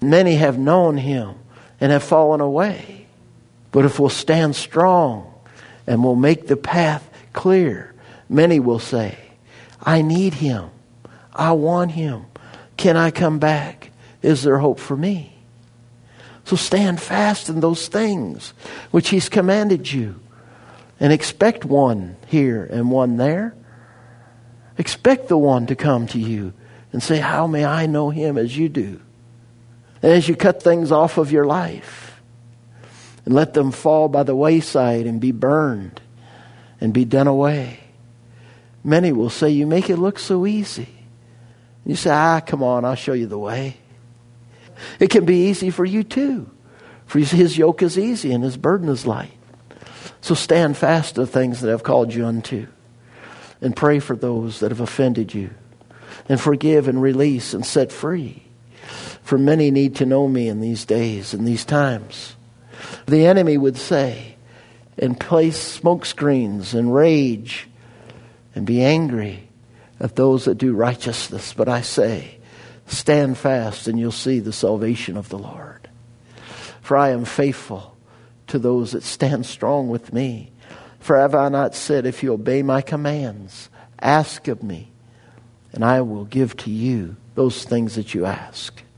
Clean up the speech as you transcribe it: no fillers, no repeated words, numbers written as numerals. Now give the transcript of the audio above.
Many have known him and have fallen away. But if we'll stand strong and we'll make the path clear, many will say, I need him. I want him. Can I come back? Is there hope for me? So stand fast in those things which he's commanded you. And expect one here and one there. Expect the one to come to you and say, how may I know him as you do? And as you cut things off of your life and let them fall by the wayside and be burned and be done away, many will say, you make it look so easy. You say, come on, I'll show you the way. It can be easy for you too. For his yoke is easy and his burden is light. So stand fast to the things that I've called you unto. And pray for those that have offended you. And forgive and release and set free. For many need to know me in these days and these times. The enemy would say, and place smoke screens and rage and be angry at those that do righteousness. But I say, stand fast and you'll see the salvation of the Lord. For I am faithful to those that stand strong with me. For have I not said, if you obey my commands, ask of me, and I will give to you those things that you ask.